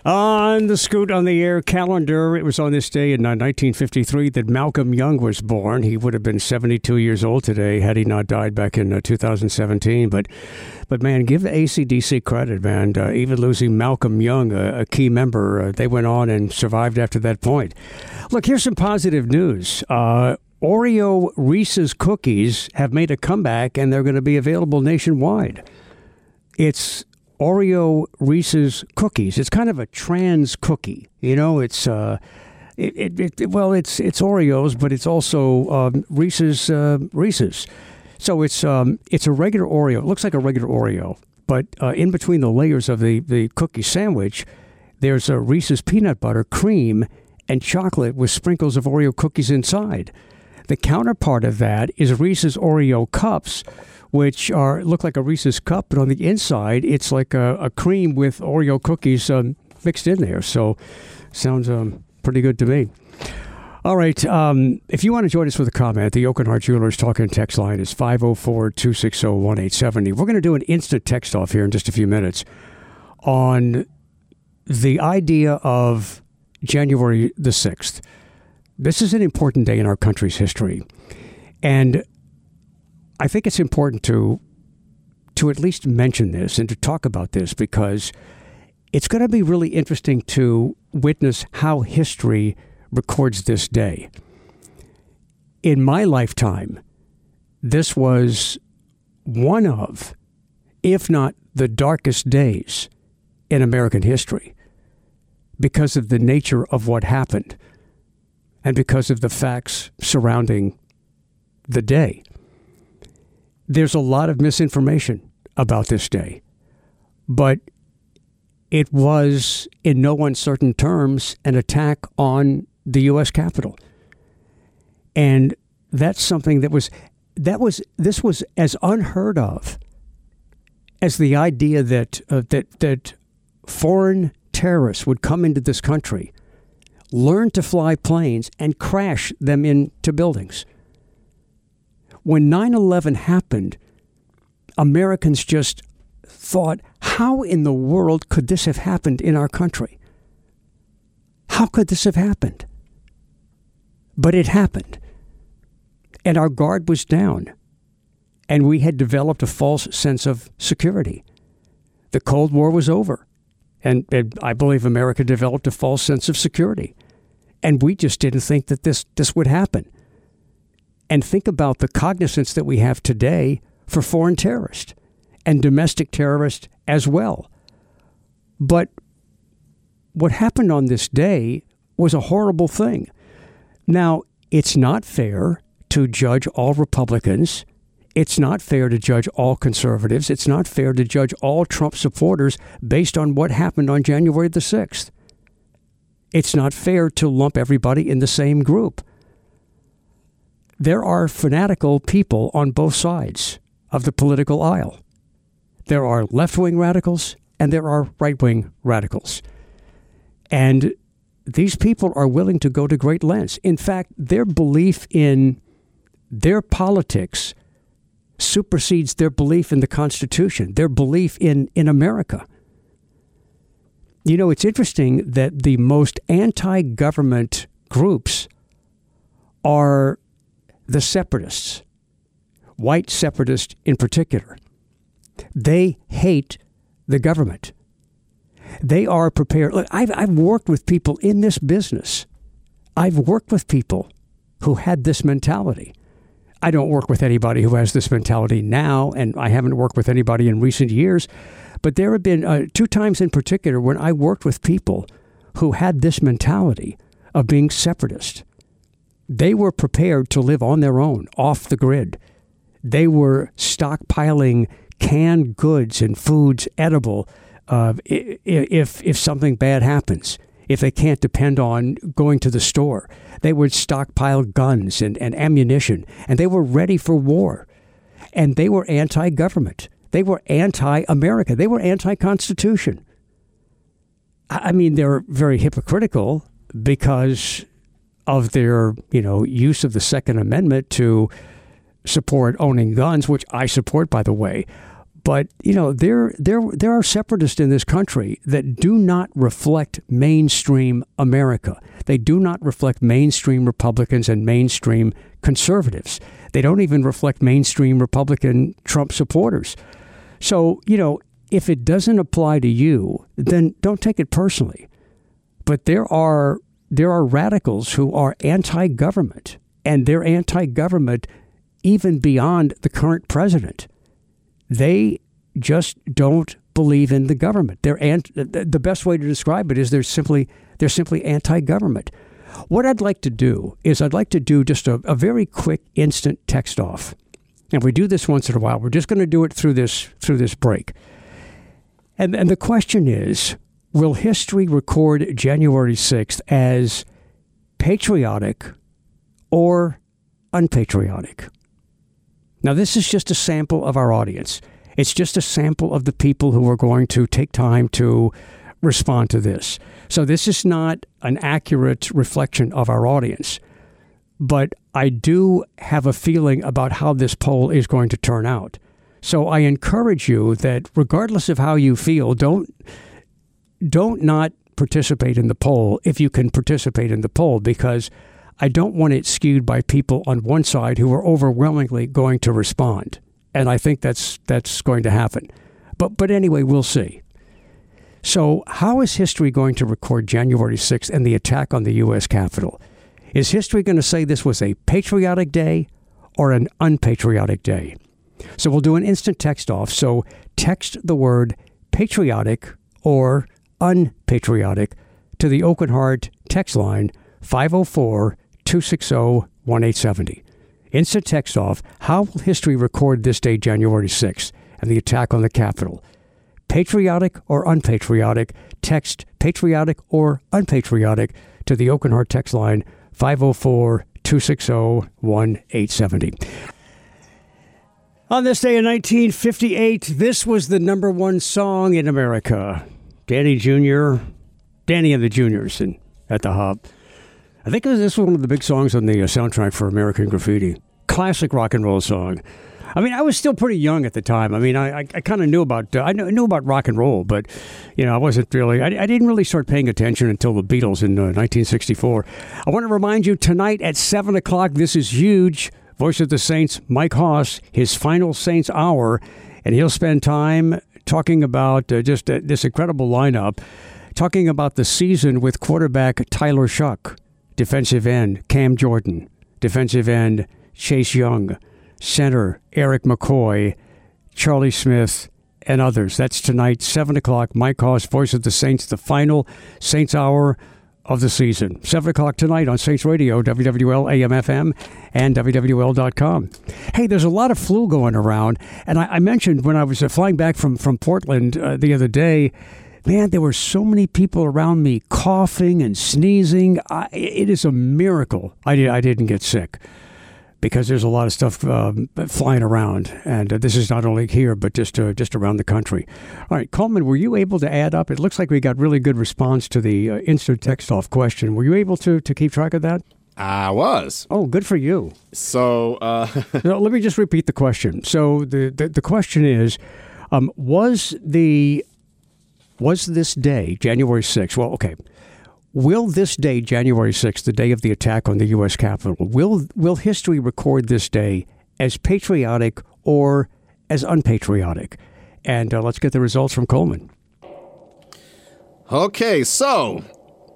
On the Scoot on the Air calendar, it was on this day in 1953 that Malcolm Young was born. He would have been 72 years old today had he not died back in 2017. But man, give AC/DC credit, man. Even losing Malcolm Young, a key member, they went on and survived after that point. Look, here's some positive news. Oreo Reese's cookies have made a comeback, and they're going to be available nationwide. It's Oreo Reese's cookies. It's kind of a trans cookie. You know, it's it's Oreos, but it's also Reese's. So it's a regular Oreo. It looks like a regular Oreo, but in between the layers of the cookie sandwich, there's a Reese's peanut butter, cream, and chocolate with sprinkles of Oreo cookies inside. The counterpart of that is Reese's Oreo cups, which look like a Reese's cup, but on the inside, it's like a cream with Oreo cookies mixed in there. So sounds pretty good to me. All right. If you want to join us with a comment, the Oakenhart Jewelers talk and text line is 504-260-1870. We're going to do an instant text off here in just a few minutes on the idea of January the 6th. This is an important day in our country's history. And I think it's important to at least mention this and to talk about this because it's going to be really interesting to witness how history records this day. In my lifetime, this was one of, if not the darkest days in American history because of the nature of what happened and because of the facts surrounding the day. There's a lot of misinformation about this day, but it was, in no uncertain terms, an attack on the U.S. Capitol. And that's something this was as unheard of as the idea that foreign terrorists would come into this country, learn to fly planes, and crash them into buildings. When 9/11 happened, Americans just thought, how in the world could this have happened in our country? How could this have happened? But it happened. And our guard was down. And we had developed a false sense of security. The Cold War was over. And I believe America developed a false sense of security. And we just didn't think that this would happen. And think about the cognizance that we have today for foreign terrorists and domestic terrorists as well. But what happened on this day was a horrible thing. Now, it's not fair to judge all Republicans. It's not fair to judge all conservatives. It's not fair to judge all Trump supporters based on what happened on January the 6th. It's not fair to lump everybody in the same group. There are fanatical people on both sides of the political aisle. There are left-wing radicals and there are right-wing radicals. And these people are willing to go to great lengths. In fact, their belief in their politics supersedes their belief in the Constitution, their belief in America. You know, it's interesting that the most anti-government groups are the separatists, white separatists in particular. They hate the government. They are prepared. Look, I've worked with people in this business. I've worked with people who had this mentality. I don't work with anybody who has this mentality now, and I haven't worked with anybody in recent years. But there have been 2 times in particular when I worked with people who had this mentality of being separatist. They were prepared to live on their own, off the grid. They were stockpiling canned goods and foods edible if something bad happens, if they can't depend on going to the store. They would stockpile guns and ammunition, and they were ready for war. And they were anti-government. They were anti-America. They were anti-Constitution. I mean, they're very hypocritical because of their, use of the Second Amendment to support owning guns, which I support, by the way. But, there are separatists in this country that do not reflect mainstream America. They do not reflect mainstream Republicans and mainstream conservatives. They don't even reflect mainstream Republican Trump supporters. So, if it doesn't apply to you, then don't take it personally. But there are radicals who are anti-government, and they're anti-government even beyond the current president. They just don't believe in the government. The best way to describe it is they're simply anti-government. What I'd like to do is just a very quick instant text off. And we do this once in a while. We're just going to do it through this break. And the question is, will history record January 6th as patriotic or unpatriotic? Now, this is just a sample of our audience. It's just a sample of the people who are going to take time to respond to this. So this is not an accurate reflection of our audience. But I do have a feeling about how this poll is going to turn out. So I encourage you that regardless of how you feel, don't not participate in the poll if you can participate in the poll, because I don't want it skewed by people on one side who are overwhelmingly going to respond. And I think that's going to happen. But anyway, we'll see. So how is history going to record January 6th and the attack on the U.S. Capitol? Is history going to say this was a patriotic day or an unpatriotic day? So we'll do an instant text off. So text the word patriotic or unpatriotic to the Oak and Heart text line 504-260-1870. Instant text off. How will history record this day, January 6th, and the attack on the Capitol? Patriotic or unpatriotic? Text patriotic or unpatriotic to the Oak and Heart text line 504-260-1870. On this day in 1958, this was the number one song in America. Danny and the Juniors at the Hub. I think this was one of the big songs on the soundtrack for American Graffiti. Classic rock and roll song. I mean, I was still pretty young at the time. I mean, I kind of knew about I knew about rock and roll, but I wasn't really. I didn't really start paying attention until the Beatles in 1964. I want to remind you tonight at 7:00. This is huge. Voice of the Saints, Mike Hoss, his final Saints hour, and he'll spend time talking about just this incredible lineup, talking about the season with quarterback Tyler Shuck, defensive end Cam Jordan, defensive end Chase Young, center Eric McCoy, Charlie Smith, and others. That's tonight, 7:00. Mike Hoss, Voice of the Saints, the final Saints hour of the season. 7:00 tonight on Saints Radio, WWL AM/FM, and WWL.com. Hey, there's a lot of flu going around, and I mentioned when I was flying back from Portland the other day, man, there were so many people around me coughing and sneezing. It is a miracle I didn't get sick, because there's a lot of stuff flying around, and this is not only here, but just around the country. All right, Coleman, were you able to add up? It looks like we got really good response to the instant text-off question. Were you able to keep track of that? I was. Oh, good for you. So no, let me just repeat the question. So the question is, was this day, January 6th, well, okay, will this day, January 6th, the day of the attack on the U.S. Capitol, will history record this day as patriotic or as unpatriotic? And let's get the results from Coleman. Okay, so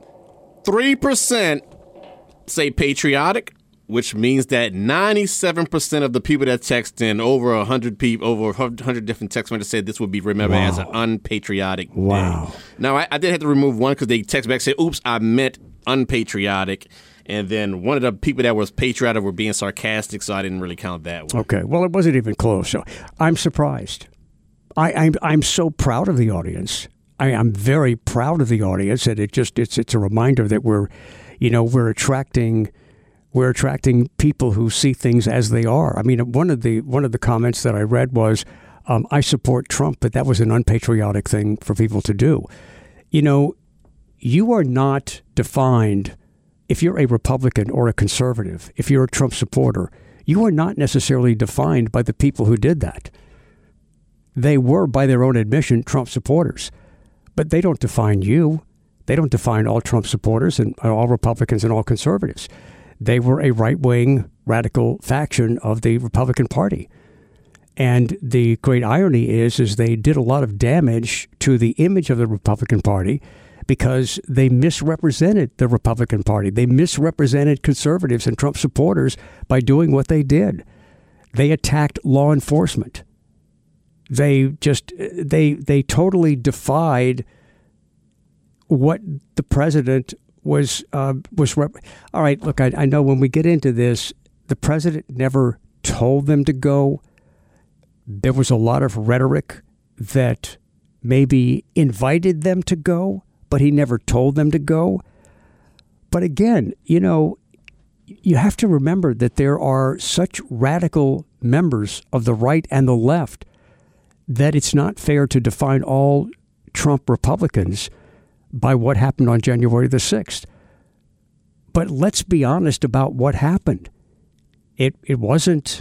3% say patriotic, which means that 97% of the people that text in, over 100 people, over 100 different text messages, said this would be remembered as an unpatriotic day. Now, I did have to remove one because they text back and said, oops, I meant unpatriotic. And then one of the people that was patriotic were being sarcastic, so I didn't really count that one. Okay, well, it wasn't even close. So I'm surprised. I'm so proud of the audience. I'm very proud of the audience, and it's a reminder that we're attracting people who see things as they are. I mean, one of the comments that I read was, I support Trump, but that was an unpatriotic thing for people to do. You are not defined, if you're a Republican or a conservative, if you're a Trump supporter, you are not necessarily defined by the people who did that. they were, by their own admission, Trump supporters. But they don't define you. They don't define all Trump supporters and all Republicans and all conservatives. They were a right-wing radical faction of the Republican Party. And the great irony is they did a lot of damage to the image of the Republican Party because they misrepresented the Republican Party. They misrepresented conservatives and Trump supporters by doing what they did. They attacked law enforcement. They totally defied what the president was. All right, look, I know when we get into this, the president never told them to go. There was a lot of rhetoric that maybe invited them to go, but he never told them to go. But again, you have to remember that there are such radical members of the right and the left that it's not fair to define all Trump Republicans by what happened on January the 6th. But let's be honest about what happened. It wasn't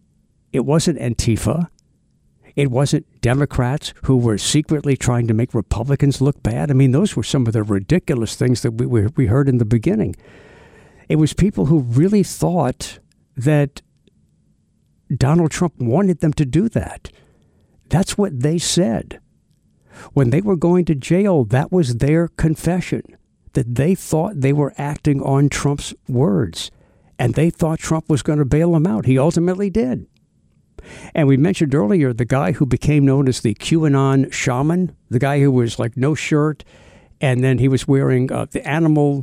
Antifa. It wasn't Democrats who were secretly trying to make Republicans look bad. I mean, those were some of the ridiculous things that we heard in the beginning. It was people who really thought that Donald Trump wanted them to do that. That's what they said. When they were going to jail, that was their confession, that they thought they were acting on Trump's words, and they thought Trump was going to bail them out. He ultimately did. And we mentioned earlier the guy who became known as the QAnon shaman, the guy who was like no shirt, and then he was wearing the animal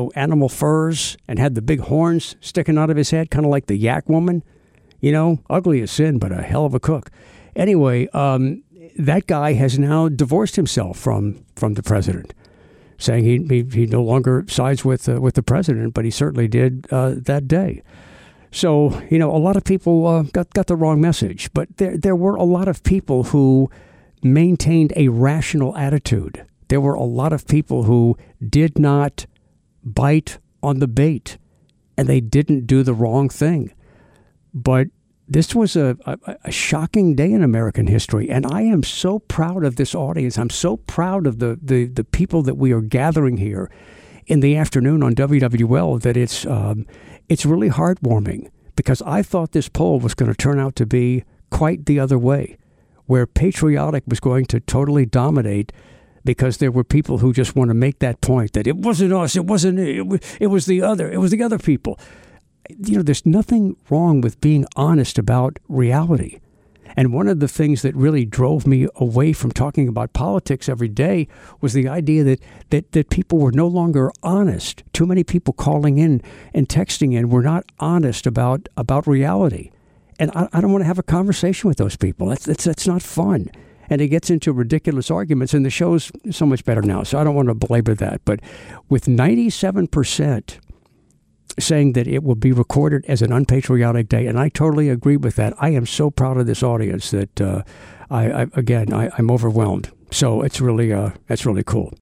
furs and had the big horns sticking out of his head, kind of like the Yak Woman, ugly as sin, but a hell of a cook. Anyway, that guy has now divorced himself from the president, saying he no longer sides with the president, but he certainly did that day. So, a lot of people got the wrong message, but there were a lot of people who maintained a rational attitude. There were a lot of people who did not bite on the bait, and they didn't do the wrong thing. But this was a shocking day in American history, and I am so proud of this audience. I'm so proud of the people that we are gathering here in the afternoon on WWL that it's really heartwarming, because I thought this poll was going to turn out to be quite the other way, where patriotic was going to totally dominate, because there were people who just want to make that point that it wasn't us, it wasn't it was the other people. There's nothing wrong with being honest about reality. And one of the things that really drove me away from talking about politics every day was the idea that people were no longer honest. Too many people calling in and texting in were not honest about reality. And I don't want to have a conversation with those people. That's not fun. And it gets into ridiculous arguments, and the show's so much better now, so I don't want to belabor that. But with 97% saying that it will be recorded as an unpatriotic day, and I totally agree with that. I am so proud of this audience that I'm overwhelmed. So it's really cool.